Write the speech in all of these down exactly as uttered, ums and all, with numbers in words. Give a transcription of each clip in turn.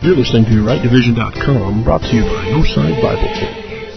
You're listening to right division dot com, brought to you by Northside Bible Church.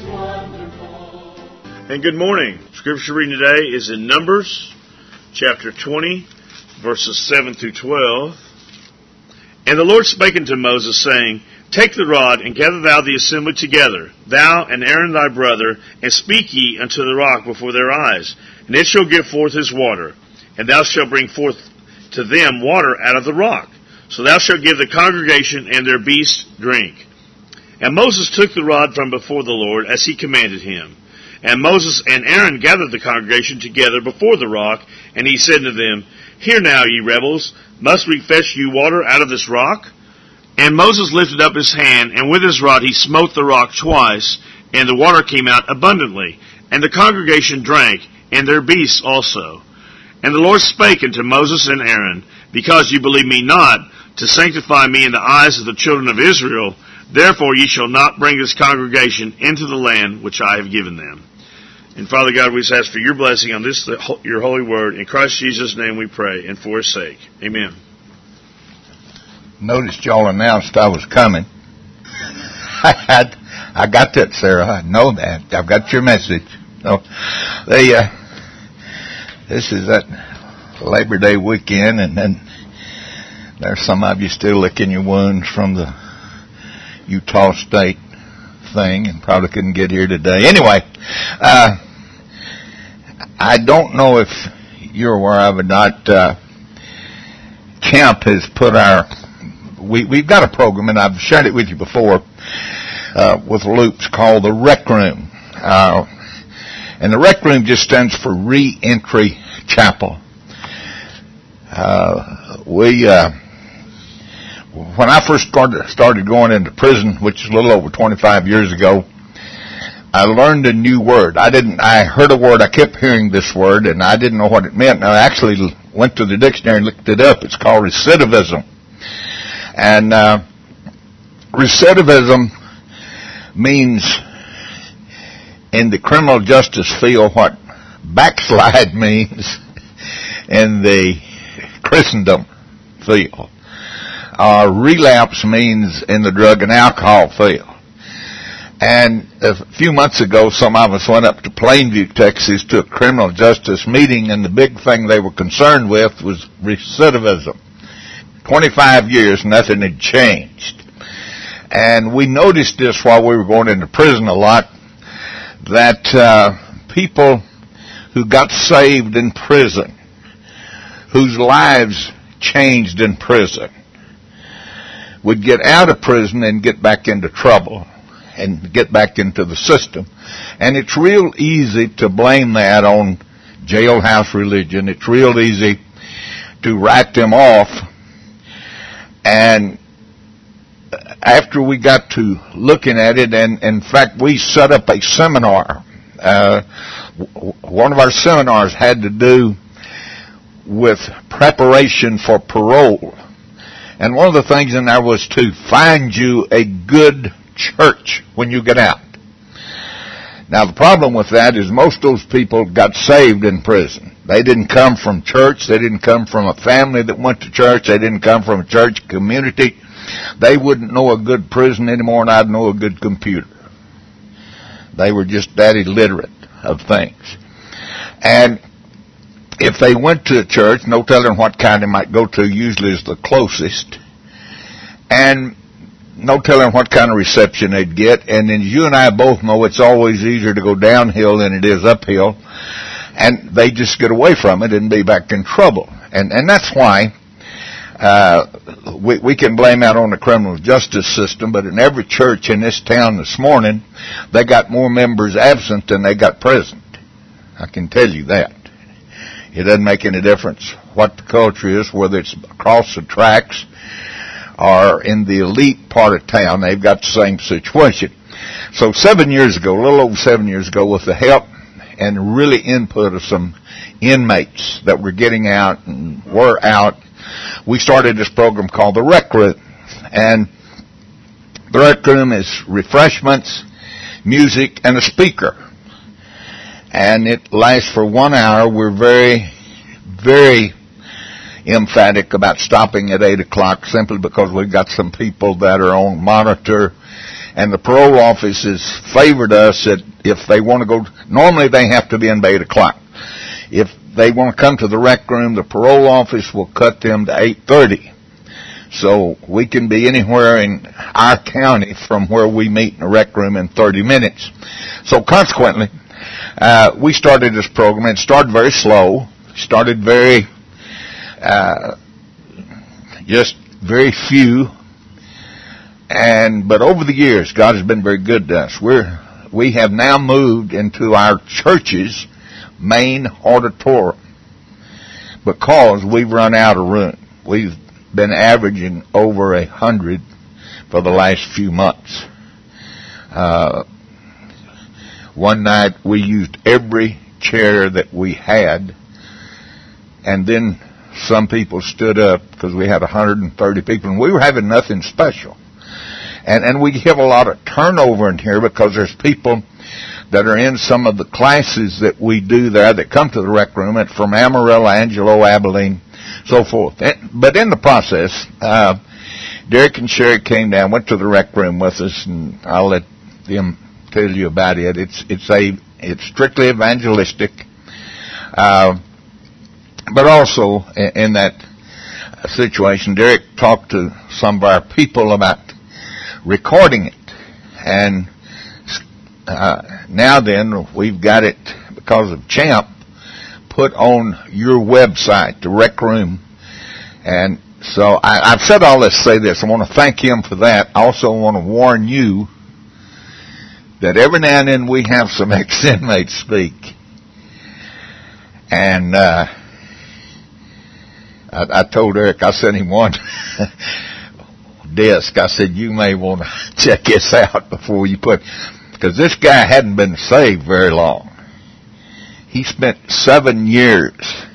And good morning. Scripture reading today is in Numbers, chapter twenty, verses seven through twelve. And the Lord spake unto Moses, saying, Take the rod, and gather thou the assembly together, thou and Aaron thy brother, and speak ye unto the rock before their eyes, and it shall give forth his water. And thou shalt bring forth to them water out of the rock. So thou shalt give the congregation and their beasts drink. And Moses took the rod from before the Lord, as he commanded him. And Moses and Aaron gathered the congregation together before the rock, and he said to them, Hear now, ye rebels, must we fetch you water out of this rock? And Moses lifted up his hand, and with his rod he smote the rock twice, and the water came out abundantly. And the congregation drank, and their beasts also. And the Lord spake unto Moses and Aaron, Because ye believe me not, to sanctify me in the eyes of the children of Israel, therefore ye shall not bring this congregation into the land which I have given them. And Father God, we just ask for your blessing on this, your holy word. In Christ Jesus' name we pray, and for his sake. Amen. Noticed y'all announced I was coming. I had, I got that, Sarah. I know that. I've got your message. So, they, uh, this is that Labor Day weekend, and then there's some of you still licking your wounds from the Utah State thing and probably couldn't get here today. Anyway, uh, I don't know if you're aware of it or not. Uh, Camp has put our, we, we've got a program, and I've shared it with you before, uh, with Loops called the Rec Room. Uh, and the Rec Room just stands for Re-Entry Chapel. Uh, we, uh, when I first started, started going into prison, which is a little over twenty-five years ago, I learned a new word. I didn't, I heard a word, I kept hearing this word, and I didn't know what it meant. And I actually went to the dictionary and looked it up. It's called recidivism. And, uh, recidivism means, in the criminal justice field, what backslide means in the Christendom field. Uh, relapse means in the drug and alcohol field. And a few months ago, some of us went up to Plainview, Texas, to a criminal justice meeting, and the big thing they were concerned with was recidivism. twenty-five years, nothing had changed. And we noticed this while we were going into prison a lot, that uh, people who got saved in prison, whose lives changed in prison, would get out of prison and get back into trouble and get back into the system. And it's real easy to blame that on jailhouse religion. It's real easy to write them off. And after we got to looking at it, and in fact we set up a seminar. Uh, one of our seminars had to do with preparation for parole. And one of the things in there was to find you a good church when you get out. Now the problem with that is most of those people got saved in prison. They didn't come from church. They didn't come from a family that went to church. They didn't come from a church community. They wouldn't know a good prison any more than I'd know a good computer. They were just that illiterate of things. And if they went to a church, no telling what kind they might go to, usually is the closest, and no telling what kind of reception they'd get. And then you and I both know it's always easier to go downhill than it is uphill, and they just get away from it and be back in trouble. And and that's why uh we, we can blame that on the criminal justice system, but in every church in this town this morning, they got more members absent than they got present. I can tell you that. It doesn't make any difference what the culture is, whether it's across the tracks or in the elite part of town. They've got the same situation. So seven years ago, a little over seven years ago, with the help and really input of some inmates that were getting out and were out, we started this program called the Rec Room. And the Rec Room is refreshments, music, and a speaker. And it lasts for one hour. We're very, very emphatic about stopping at eight o'clock simply because we've got some people that are on monitor, and the parole office has favored us that if they want to go, normally they have to be in by eight o'clock. If they want to come to the rec room, the parole office will cut them to eight thirty. So we can be anywhere in our county from where we meet in the rec room in thirty minutes. So consequently, uh, we started this program. It started very slow, started very, uh, just very few. And, but over the years, God has been very good to us. We're, we have now moved into our church's main auditorium because we've run out of room. We've been averaging over a hundred for the last few months. Uh, one night we used every chair that we had, and then some people stood up because we had one hundred thirty people, and we were having nothing special. And, and we have a lot of turnover in here because there's people that are in some of the classes that we do there that come to the rec room, and from Amarillo, Angelo, Abilene, so forth. But in the process, uh, Derek and Sherry came down, went to the rec room with us, and I'll let them tell you about it. It's it's a it's strictly evangelistic, uh, but also in, in that situation, Derek talked to some of our people about recording it, and uh, now then we've got it because of Champ put on your website, the Rec Room. And so I, I've said all this to say this. I want to thank him for that. I also want to warn you that every now and then we have some ex-inmates speak. And uh, I, I told Eric, I sent him one disc. I said, you may want to check this out before you put, because this guy hadn't been saved very long. He spent seven years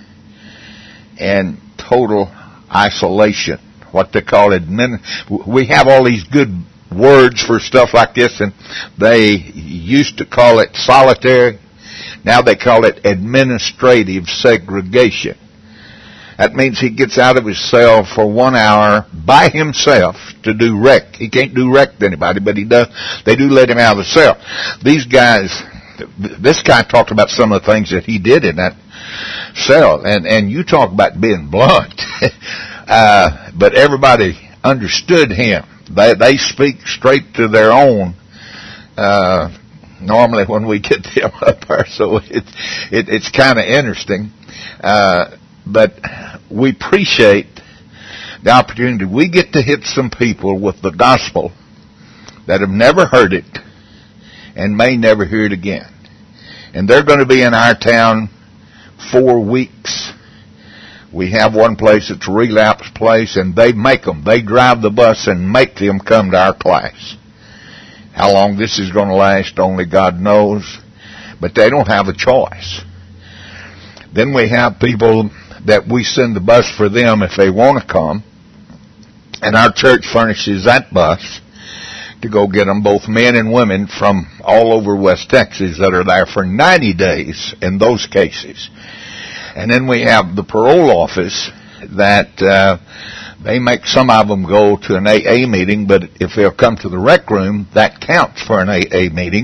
in total isolation, what they call admin. We have all these good words for stuff like this, and they used to call it solitary. Now they call it administrative segregation. That means he gets out of his cell for one hour by himself to do rec. He can't do rec to anybody, but he does. They do let him out of the cell. These guys, this guy talked about some of the things that he did in that cell, and and you talk about being blunt. uh, but everybody understood him. They they speak straight to their own. Uh, normally when we get them up there, so it, it it's kind of interesting. Uh, But we appreciate the opportunity. We get to hit some people with the gospel that have never heard it and may never hear it again. And they're going to be in our town four weeks. We have one place, it's a relapse place, and they make them. They drive the bus and make them come to our class. How long this is going to last, only God knows. But they don't have a choice. Then we have people that we send the bus for them if they want to come. And our church furnishes that bus to go get them, both men and women from all over West Texas that are there for ninety days in those cases. And then we have the parole office that uh, they make some of them go to an A A meeting, but if they'll come to the rec room, that counts for an A A meeting.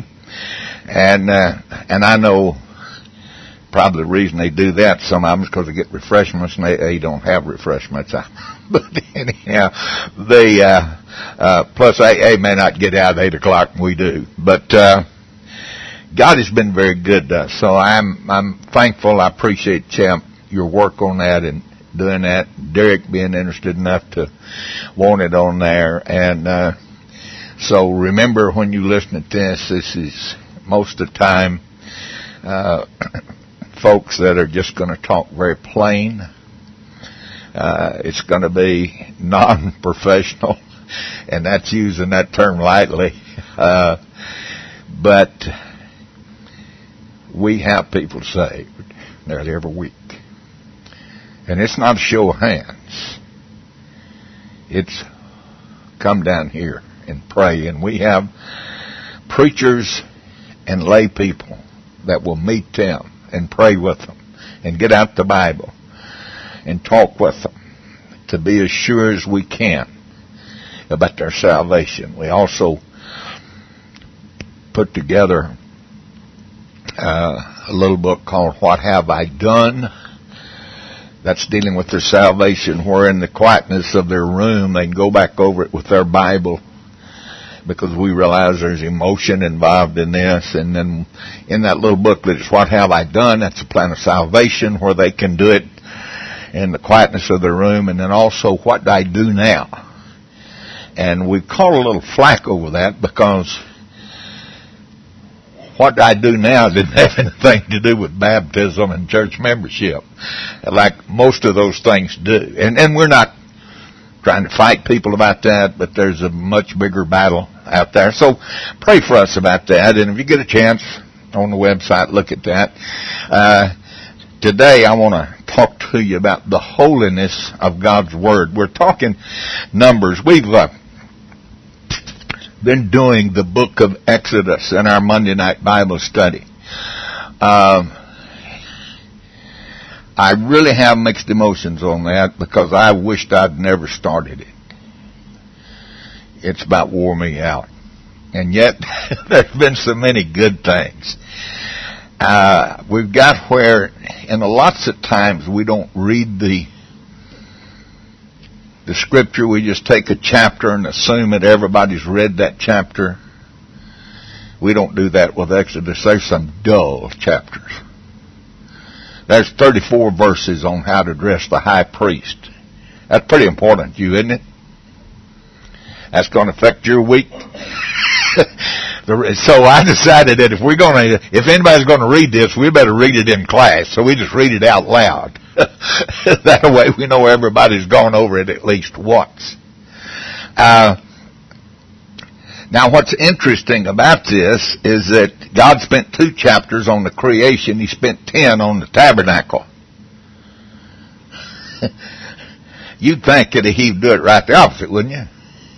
And uh, and I know probably the reason they do that, some of them, is because they get refreshments, and they, they don't have refreshments. But anyhow, they, uh, uh, plus A A may not get out at eight o'clock, and we do. But, uh, God has been very good to us. So I'm, I'm thankful. I appreciate, Champ, your work on that and doing that. Derek being interested enough to want it on there. And, uh, so remember when you listen to this, this is most of the time, uh, folks that are just going to talk very plain. Uh, it's going to be non-professional, and that's using that term lightly. Uh, but we have people saved nearly every week. And it's not a show of hands. It's come down here and pray. And we have preachers and lay people that will meet them and pray with them and get out the Bible and talk with them. to be as sure as we can about their salvation. We also put together uh, a little book called What Have I Done? That's dealing with their salvation, where in the quietness of their room they can go back over it with their Bible, because we realize there's emotion involved in this. And then in that little booklet, it's What Have I Done? That's a plan of salvation, where they can do it in the quietness of their room. And then also, What do I do now? And we caught a little flack over that, because what I do now didn't have anything to do with baptism and church membership, like most of those things do. And, and we're not trying to fight people about that, but there's a much bigger battle out there. So pray for us about that. And if you get a chance on the website, look at that. Uh, today I want to talk to you about the holiness of God's Word. We're talking Numbers. We've uh, been doing the book of Exodus in our Monday night Bible study. Um, I really have mixed emotions on that, because I wished I'd never started it. It's about wore me out. And yet, there's been so many good things. Uh, we've got where, in lots of times, we don't read the The scripture. We just take a chapter and assume that everybody's read that chapter. We don't do that with Exodus. There's some dull chapters. There's thirty-four verses on how to dress the high priest. That's pretty important to you, isn't it? That's going to affect your week. So I decided that if we're going to, if anybody's going to read this, we better read it in class. So we just read it out loud. That way we know everybody's gone over it at least once. Uh, now what's interesting about this is that God spent two chapters on the creation. He spent ten on the tabernacle. You'd think that he'd do it right the opposite, wouldn't you?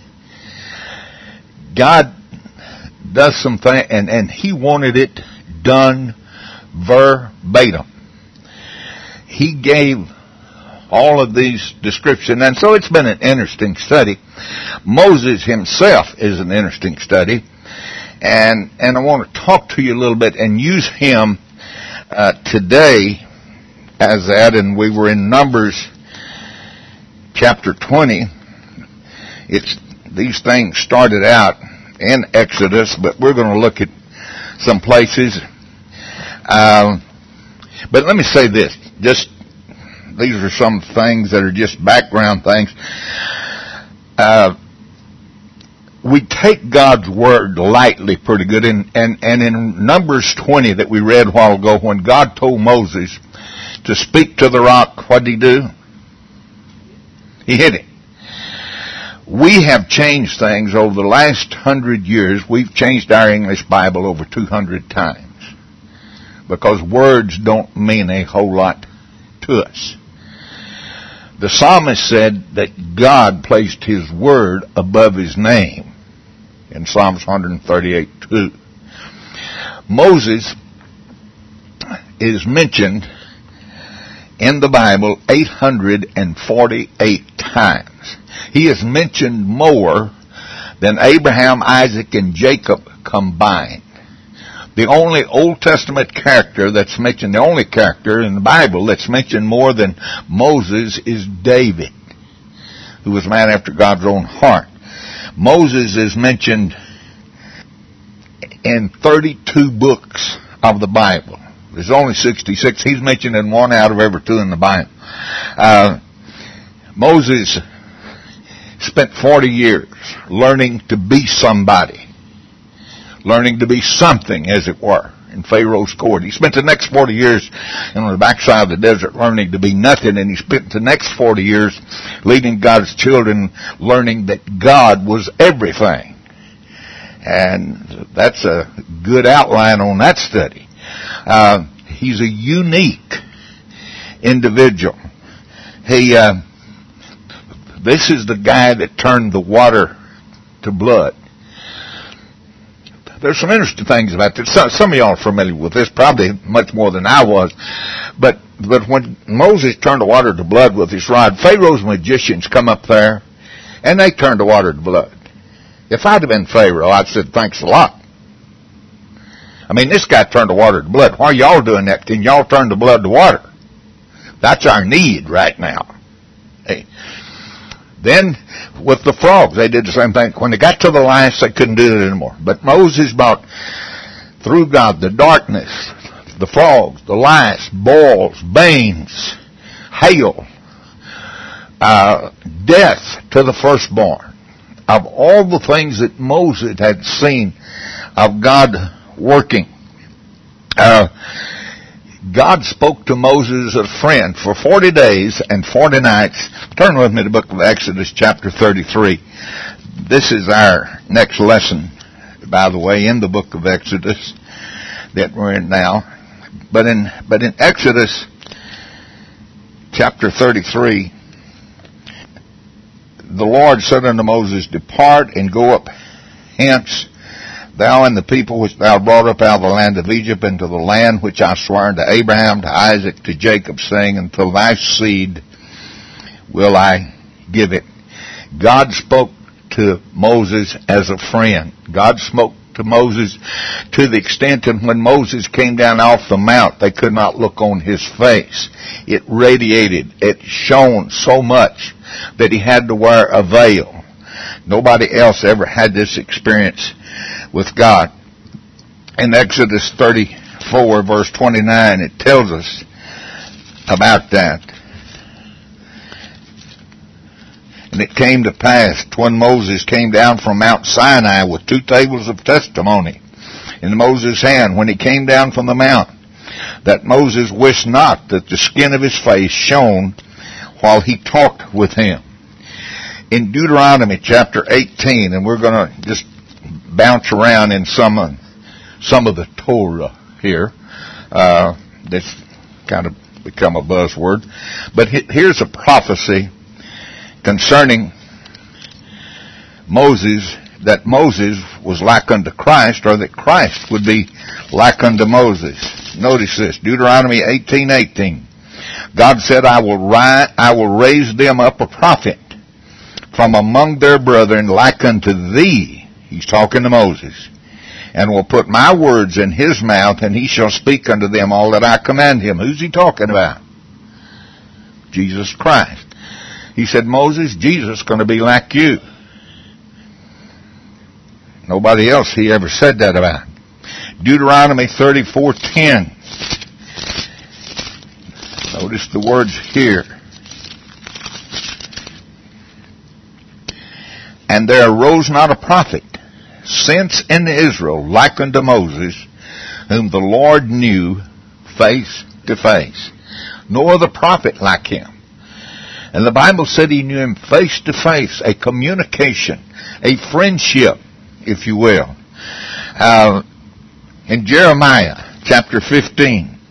God does something, and, and he wanted it done verbatim. He gave all of these descriptions, and so it's been an interesting study. Moses himself is an interesting study, and and I want to talk to you a little bit and use him uh, today as that. And we were in Numbers chapter twenty. It's these things started out in Exodus, but we're going to look at some places. Um, but let me say this. Just, these are some things that are just background things. Uh, we take God's Word lightly pretty good. And, and, and in Numbers twenty that we read a while ago, when God told Moses to speak to the rock, what did he do? He hit it. We have changed things over the last hundred years. We've changed our English Bible over two hundred times, because words don't mean a whole lot to us. The psalmist said that God placed his word above his name in Psalms one thirty-eight two. Moses is mentioned in the Bible eight hundred forty-eight times. He is mentioned more than Abraham, Isaac, and Jacob combined. The only Old Testament character that's mentioned, the only character in the Bible that's mentioned more than Moses is David, who was a man after God's own heart. Moses is mentioned in thirty-two books of the Bible. There's only sixty-six. He's mentioned in one out of every two in the Bible. Uh, Moses spent forty years learning to be somebody. Learning to be something, as it were, in Pharaoh's court. He spent the next forty years on the backside of the desert learning to be nothing, and he spent the next forty years leading God's children learning that God was everything. And that's a good outline on that study. Uh, he's a unique individual. He, uh, this is the guy that turned the water to blood. there's some interesting things about this. Some, some of y'all are familiar with this, probably much more than I was. But but when Moses turned the water to blood with his rod, Pharaoh's magicians come up there, and they turned the water to blood. If I'd have been Pharaoh, I'd said, thanks a lot. I mean, this guy turned the water to blood. Why are y'all doing that? Can y'all turn the blood to water? That's our need right now. Hey. Then, with the frogs, they did the same thing. When they got to the last, they couldn't do it anymore. But Moses brought, through God, the darkness, the frogs, the lice, boils, banes, hail, uh, death to the firstborn. Of all the things that Moses had seen of God working, uh, God spoke to Moses as a friend for forty days and forty nights. Turn with me to the book of Exodus chapter thirty-three. This is our next lesson, by the way, in the book of Exodus that we're in now. But in, but in Exodus chapter thirty-three, the Lord said unto Moses, depart and go up hence, thou and the people which thou brought up out of the land of Egypt into the land which I sware unto Abraham, to Isaac, to Jacob, saying, until thy seed will I give it. God spoke to Moses as a friend. God spoke to Moses to the extent that when Moses came down off the mount, they could not look on his face. It radiated, it shone so much that he had to wear a veil. Nobody else ever had this experience with God. In Exodus thirty-four, verse twenty-nine, it tells us about that. And it came to pass, when Moses came down from Mount Sinai with two tables of testimony in Moses' hand, when he came down from the mount, that Moses wist not that the skin of his face shone while he talked with him. In Deuteronomy chapter eighteen, and we're going to just bounce around in some uh, some of the Torah here, uh, that's kind of become a buzzword. But he, here's a prophecy concerning Moses, that Moses was like unto Christ, or that Christ would be like unto Moses. Notice this, Deuteronomy eighteen eighteen. God said, I will ri- I will raise them up a prophet from among their brethren like unto thee. He's talking to Moses. And will put my words in his mouth, and he shall speak unto them all that I command him. Who's he talking about? Jesus Christ. He said, Moses, Jesus is going to be like you. Nobody else he ever said that about. Deuteronomy thirty-four ten. Notice the words here. And there arose not a prophet since in Israel like unto Moses, whom the Lord knew face to face, nor the prophet like him. And the Bible said he knew him face to face, a communication, a friendship, if you will. Uh, in Jeremiah chapter fifteen,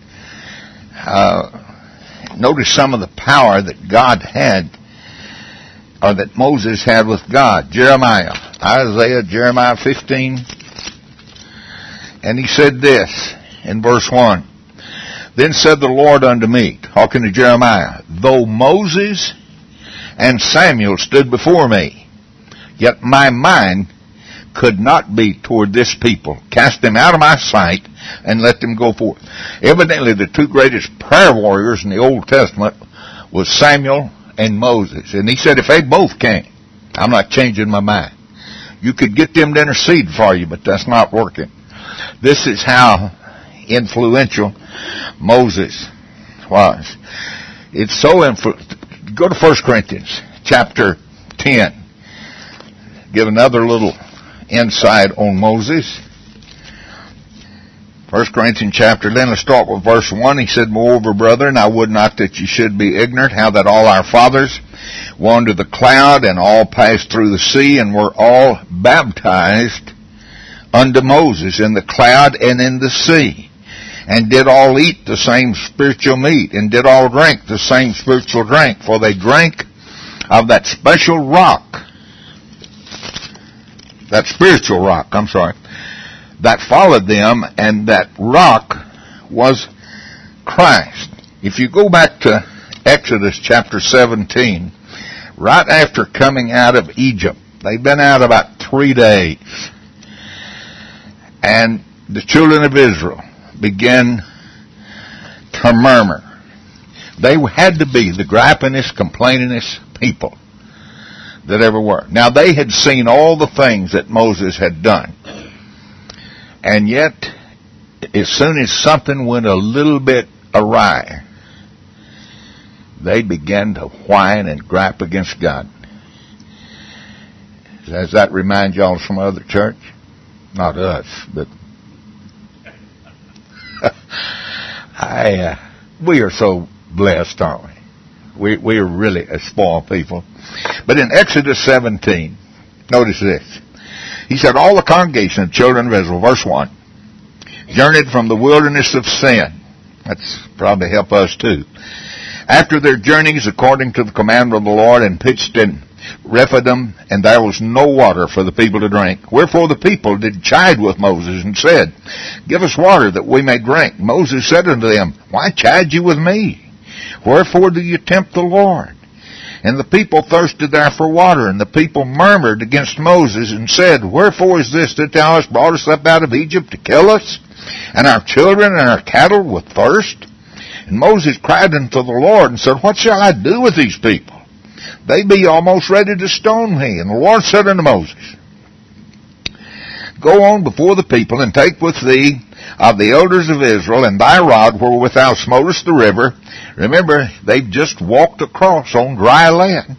uh, notice some of the power that God had, or that Moses had with God. Jeremiah, Isaiah, Jeremiah fifteen. And he said this in verse one. Then said the Lord unto me, talking to Jeremiah, though Moses and Samuel stood before me, yet my mind could not be toward this people. Cast them out of my sight and let them go forth. Evidently the two greatest prayer warriors in the Old Testament was Samuel and Moses. And he said, if they both came, I'm not changing my mind. You could get them to intercede for you, but that's not working. This is how influential Moses was. It's so influential. Go to First Corinthians chapter ten. Give another little insight on Moses. First Corinthians chapter ten, let's start with verse one. He said, moreover, brethren, I would not that you should be ignorant how that all our fathers were under the cloud, and all passed through the sea, and were all baptized unto Moses in the cloud and in the sea, and did all eat the same spiritual meat, and did all drink the same spiritual drink, for they drank of that special rock, that spiritual rock, I'm sorry, that followed them, and that rock was Christ. If you go back to Exodus chapter seventeen, right after coming out of Egypt, they've been out about three days, and the children of Israel began to murmur. They had to be the gripingest, complainingest people that ever were. Now, they had seen all the things that Moses had done. And yet, as soon as something went a little bit awry, they began to whine and gripe against God. Does that remind y'all of some other church? Not us, but I, uh, we are so blessed, aren't we? We, we are really a spoiled people. But in Exodus seventeen, notice this. He said, all the congregation of children of Israel, verse one, journeyed from the wilderness of Sin. That's probably help us too. After their journeys according to the command of the Lord, and pitched in Rephidim, and there was no water for the people to drink. Wherefore the people did chide with Moses, and said, give us water that we may drink. Moses said unto them, why chide you with me? Wherefore do you tempt the Lord? And the people thirsted there for water, and the people murmured against Moses, and said, wherefore is this that thou hast brought us up out of Egypt to kill us, and our children and our cattle with thirst? And Moses cried unto the Lord, and said, what shall I do with these people? They be almost ready to stone me. And the Lord said unto Moses, go on before the people, and take with thee of the elders of Israel, and thy rod wherewith thou smotest the river. Remember, they've just walked across on dry land.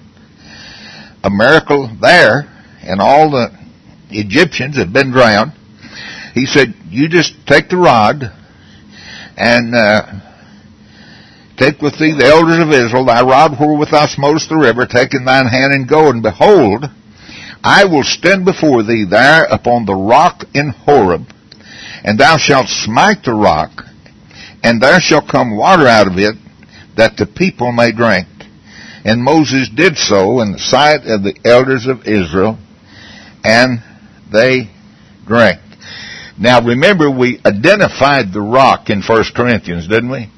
A miracle there, and all the Egyptians had been drowned. He said, you just take the rod, and uh, take with thee the elders of Israel, thy rod wherewith thou smotest the river, take in thine hand and go, and behold, I will stand before thee there upon the rock in Horeb, and thou shalt smite the rock, and there shall come water out of it, that the people may drink. And Moses did so in the sight of the elders of Israel, and they drank. Now remember, we identified the rock in First Corinthians, didn't we?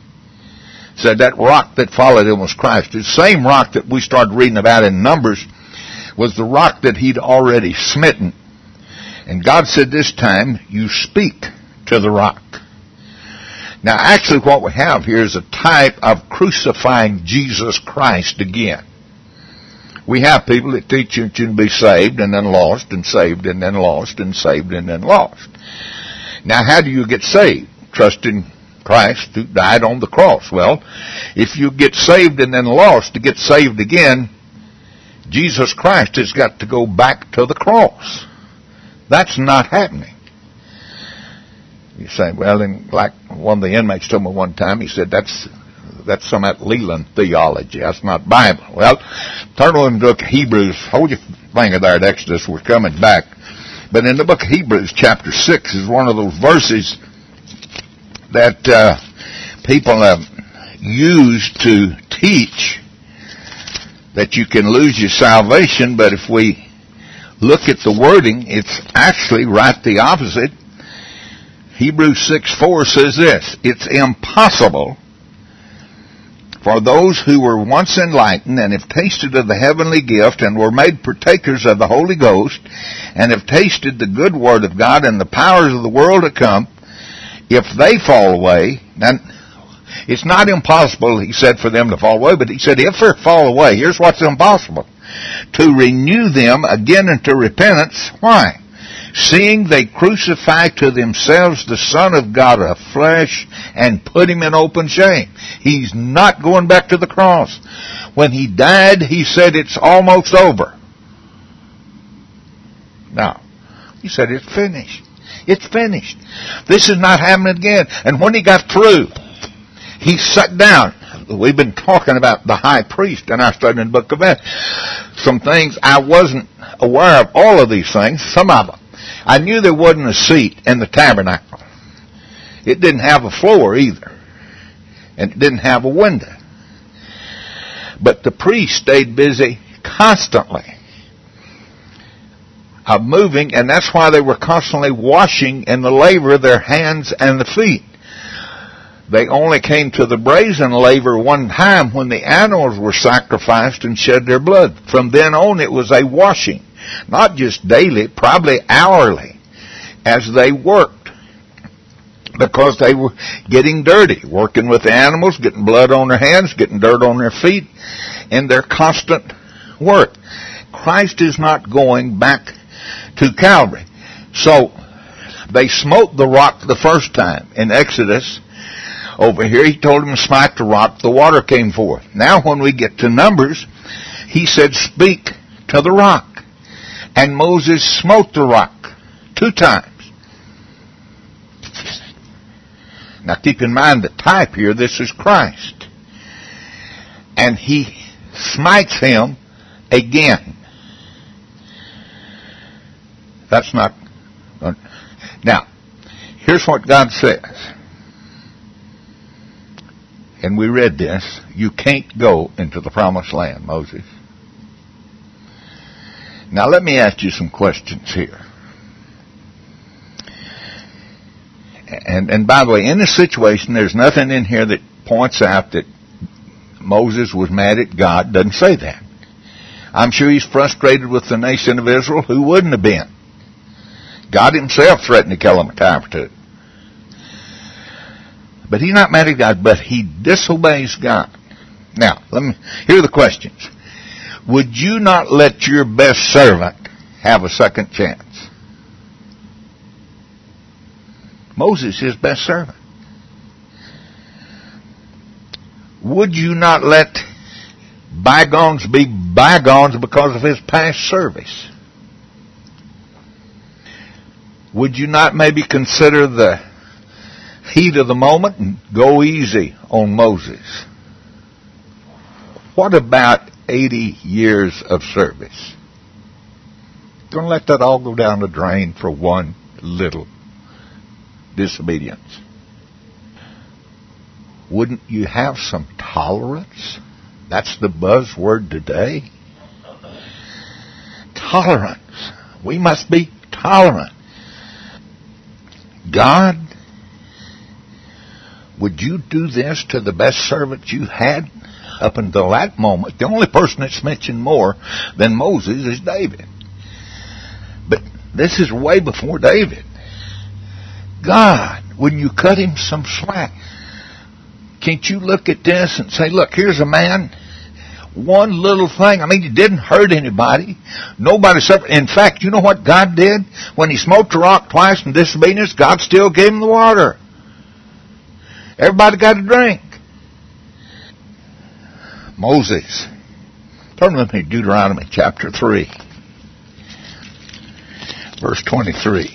Said that rock that followed him was Christ. The same rock that we started reading about in Numbers was the rock that he'd already smitten. And God said this time, you speak to the rock. Now actually what we have here is a type of crucifying Jesus Christ again. We have people that teach you to be saved and then lost, and saved and then lost, and saved and then lost. Now how do you get saved? Trust in Christ who died on the cross. Well, if you get saved and then lost, to get saved again, Jesus Christ has got to go back to the cross. That's not happening. You say, well, and like one of the inmates told me one time, he said, that's that's some of that Leland theology. That's not Bible. Well, turn on the book of Hebrews. Hold your finger there at Exodus. We're coming back. But in the book of Hebrews, chapter six, is one of those verses that uh, people have used to teach that you can lose your salvation, but if we look at the wording, it's actually right the opposite. Hebrews six four says this, it's impossible for those who were once enlightened and have tasted of the heavenly gift and were made partakers of the Holy Ghost and have tasted the good word of God and the powers of the world to come, if they fall away, then it's not impossible, he said, for them to fall away, but he said if they fall away, here's what's impossible, to renew them again into repentance. Why? Seeing they crucify to themselves the Son of God of flesh and put him in open shame. He's not going back to the cross. When he died, he said it's almost over. Now, he said it's finished. It's finished. This is not happening again. And when he got through, he sat down. We've been talking about the high priest in our study in the book of Acts. Some things I wasn't aware of, all of these things, some of them. I knew there wasn't a seat in the tabernacle. It didn't have a floor either. And it didn't have a window. But the priest stayed busy constantly. of moving, and that's why they were constantly washing in the laver their hands and the feet. They only came to the brazen laver one time when the animals were sacrificed and shed their blood. From then on it was a washing, not just daily, probably hourly, as they worked, because they were getting dirty, working with the animals, getting blood on their hands, getting dirt on their feet, in their constant work. Christ is not going back to Calvary. So they smote the rock the first time in Exodus. Over here he told them to smite the rock, the water came forth. Now when we get to Numbers, he said, speak to the rock. And Moses smote the rock two times. Now keep in mind the type here, this is Christ. And he smites him again. That's not... Now, here's what God says. And we read this. You can't go into the promised land, Moses. Now let me ask you some questions here. And, and by the way, in this situation, there's nothing in here that points out that Moses was mad at God. Doesn't say that. I'm sure he's frustrated with the nation of Israel. Who wouldn't have been? God himself threatened to kill him a time or two. But he's not mad at God, but he disobeys God. Now, let me, here are the questions. Would you not let your best servant have a second chance? Moses, his best servant. Would you not let bygones be bygones because of his past service? Would you not maybe consider the heat of the moment and go easy on Moses? What about eighty years of service? Don't let that all go down the drain for one little disobedience. Wouldn't you have some tolerance? That's the buzzword today. Tolerance. We must be tolerant. God, would you do this to the best servant you had up until that moment? The only person that's mentioned more than Moses is David. But this is way before David. God, wouldn't you cut him some slack? Can't you look at this and say, look, here's a man, one little thing. I mean, he didn't hurt anybody. Nobody suffered. In fact, you know what God did? When he smote the rock twice in disobedience, God still gave him the water. Everybody got a drink. Moses. Turn with me to Deuteronomy chapter three. Verse twenty-three.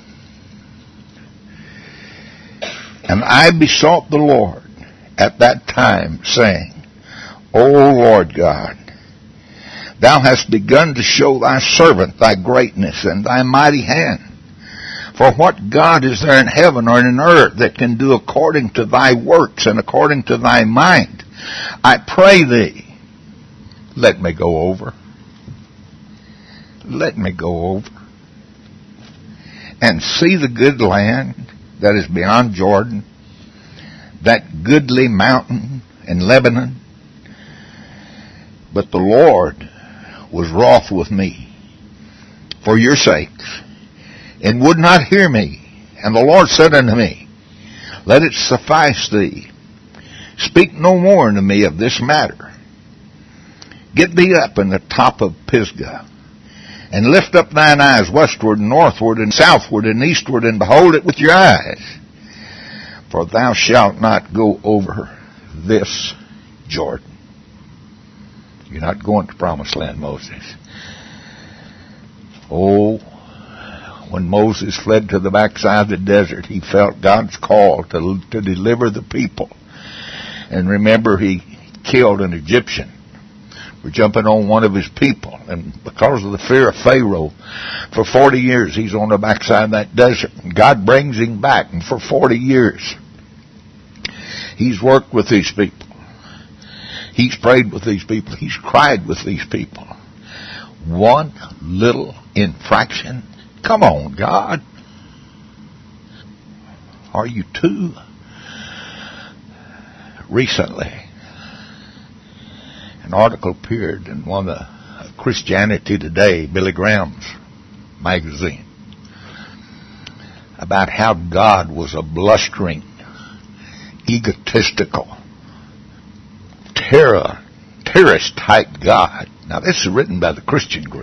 And I besought the Lord at that time, saying, O Lord God, thou hast begun to show thy servant thy greatness and thy mighty hand. For what God is there in heaven or in earth that can do according to thy works and according to thy mind? I pray thee, let me go over. Let me go over and see the good land that is beyond Jordan, that goodly mountain in Lebanon. But the Lord was wroth with me for your sakes, and would not hear me. And the Lord said unto me, let it suffice thee. Speak no more unto me of this matter. Get thee up in the top of Pisgah, and lift up thine eyes westward and northward and southward and eastward, and behold it with your eyes. For thou shalt not go over this Jordan. You're not going to promised land, Moses. Oh, when Moses fled to the backside of the desert, he felt God's call to, to deliver the people. And remember, he killed an Egyptian for jumping on one of his people. And because of the fear of Pharaoh, for forty years he's on the backside of that desert. And God brings him back, and for forty years he's worked with these people. He's prayed with these people. He's cried with these people. One little infraction? Come on, God. Are you too? Recently, an article appeared in one of the Christianity Today, Billy Graham's magazine, about how God was a blustering, egotistical, terror, terrorist-type God. Now, this is written by the Christian group.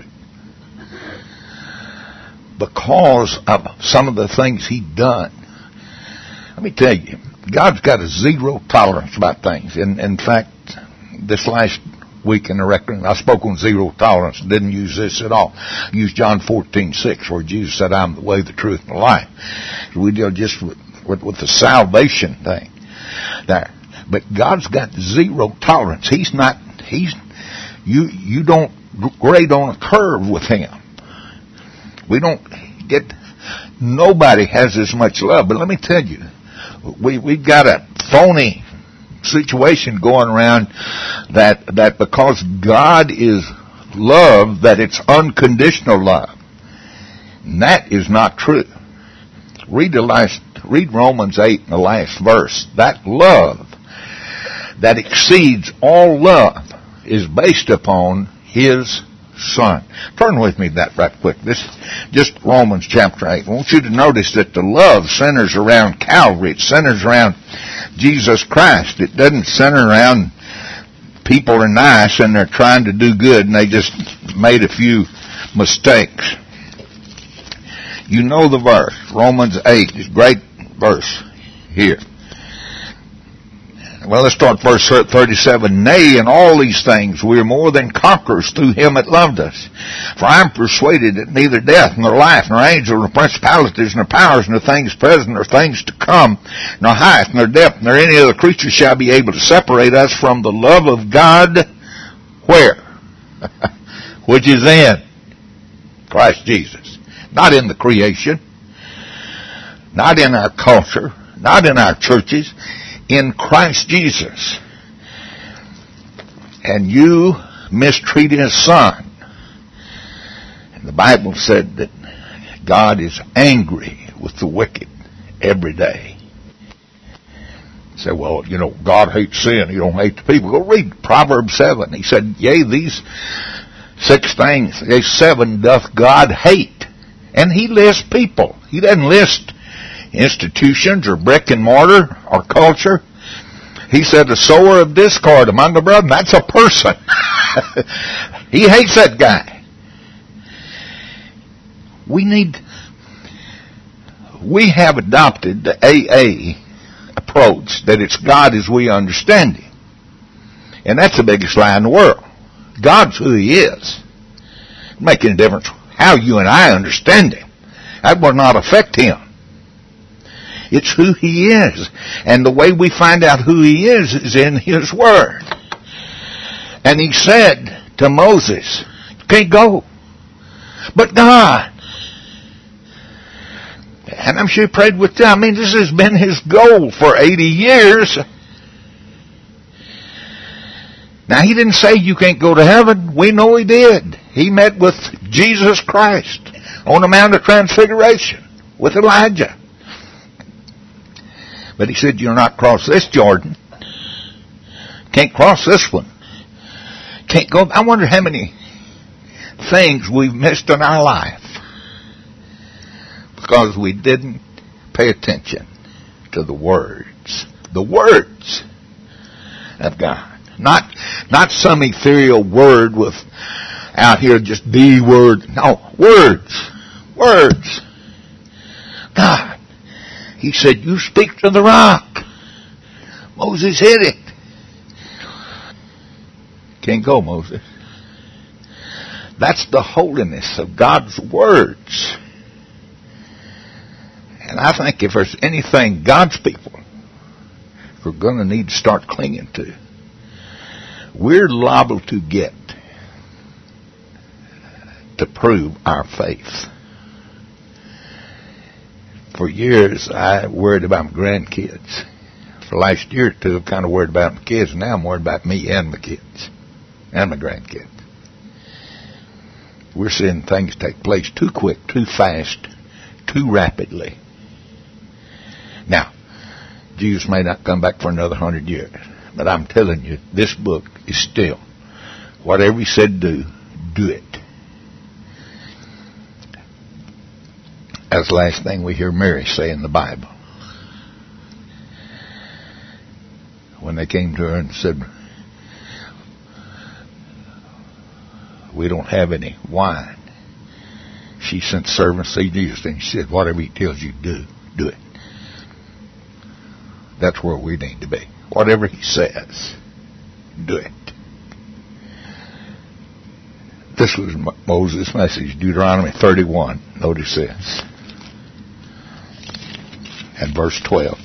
Because of some of the things he'd done. Let me tell you, God's got a zero tolerance about things. In, in fact, this last week in the reckoning, I spoke on zero tolerance and didn't use this at all. I used John fourteen six, where Jesus said, I'm the way, the truth, and the life. We deal just with, with, with the salvation thing there. But God's got zero tolerance. He's not, he's, you, you don't grade on a curve with him. We don't get, nobody has as much love. But let me tell you, we, we've got a phony situation going around that, that because God is love, that it's unconditional love. And that is not true. Read the last, read Romans eight in the last verse. That love that exceeds all love is based upon His Son. Turn with me to that right quick. This is just Romans chapter eight. I want you to notice that the love centers around Calvary. It centers around Jesus Christ. It doesn't center around people are nice and they're trying to do good and they just made a few mistakes. You know the verse. Romans eight is a great verse here. Well, let's start verse thirty-seven. Nay, in all these things we are more than conquerors through Him that loved us. For I am persuaded that neither death, nor life, nor angels, nor principalities, nor powers, nor things present, nor things to come, nor height, nor depth, nor any other creature shall be able to separate us from the love of God. Where? Which is in Christ Jesus. Not in the creation. Not in our culture. Not in our churches. In Christ Jesus. And you mistreat His Son. And the Bible said that God is angry with the wicked every day. You say, well, you know, God hates sin. He don't hate the people. Go read Proverbs seven. He said, yea, these six things, yea, seven doth God hate. And He lists people. He doesn't list institutions or brick and mortar or culture. He said the sower of discord among the brethren, that's a person. He hates that guy. We need, we have adopted the A A approach that it's God as we understand Him. And that's the biggest lie in the world. God's who He is. It makes any difference how you and I understand Him. That will not affect Him. It's who He is. And the way we find out who He is is in His Word. And He said to Moses, you can't go. But God. And I'm sure He prayed with them. I mean, this has been His goal for eighty years. Now, He didn't say you can't go to heaven. We know He did. He met with Jesus Christ on the Mount of Transfiguration with Elijah. But He said, you'll not cross this Jordan. Can't cross this one. Can't go. I wonder how many things we've missed in our life because we didn't pay attention to the words. The words of God. Not, not some ethereal word with out here just the word. No, words. Words. God. He said, you speak to the rock. Moses hit it. Can't go, Moses. That's the holiness of God's words. And I think if there's anything God's people are going to need to start clinging to, we're liable to get to prove our faith. For years, I worried about my grandkids. For the last year or two, I've kind of worried about my kids. Now I'm worried about me and my kids. And my grandkids. We're seeing things take place too quick, too fast, too rapidly. Now, Jesus may not come back for another hundred years, but I'm telling you, this book is still, whatever he said do, do it. That's the last thing we hear Mary say in the Bible. When they came to her and said, we don't have any wine, she sent servants to see Jesus, and she said, whatever he tells you to do, do it. That's where we need to be. Whatever he says, do it. This was Moses' message, Deuteronomy thirty-one. Notice this. And verse twelve.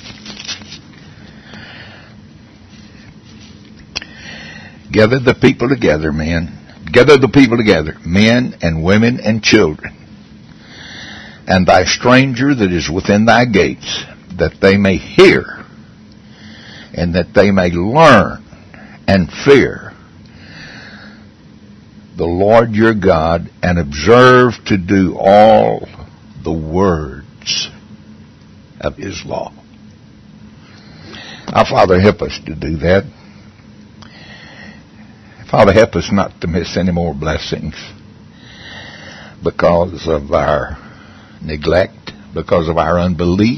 Gather the people together, men. Gather the people together, men and women and children, and thy stranger that is within thy gates, that they may hear, and that they may learn and fear the Lord your God, and observe to do all the words of his law. Our Father, help us to do that. Father, help us not to miss any more blessings because of our neglect, because of our unbelief.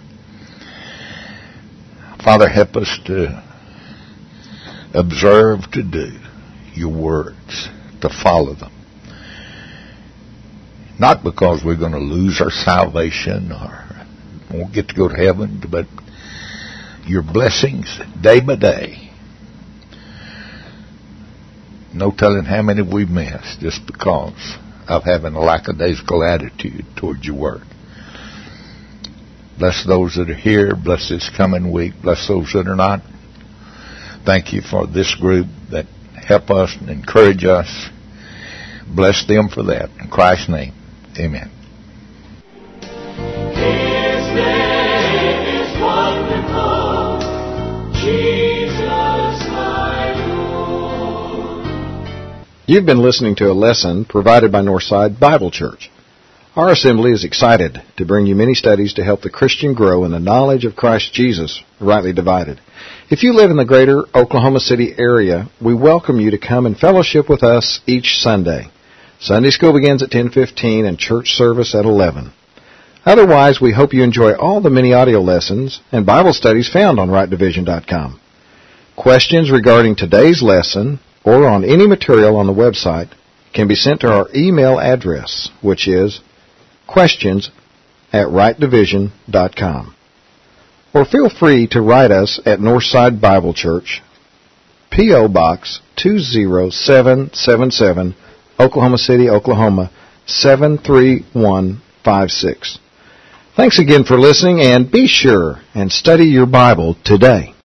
Father, help us to observe to do your words, to follow them. Not because we're going to lose our salvation or won't get to go to heaven, but your blessings day by day. No telling how many we've missed just because of having a lackadaisical attitude towards your word. Bless those that are here. Bless this coming week. Bless those that are not. Thank you for this group that help us and encourage us. Bless them for that. In Christ's name, amen. His name is wonderful, Jesus my Lord. You've been listening to a lesson provided by Northside Bible Church. Our assembly is excited to bring you many studies to help the Christian grow in the knowledge of Christ Jesus, rightly divided. If you live in the greater Oklahoma City area, we welcome you to come and fellowship with us each Sunday. Sunday school begins at ten fifteen and church service at eleven. Otherwise, we hope you enjoy all the many audio lessons and Bible studies found on right division dot com. Questions regarding today's lesson or on any material on the website can be sent to our email address, which is questions at right division dot com. Or feel free to write us at Northside Bible Church, P O. Box two zero seven seven seven, Oklahoma City, Oklahoma seven three one five six. Thanks again for listening, and be sure and study your Bible today.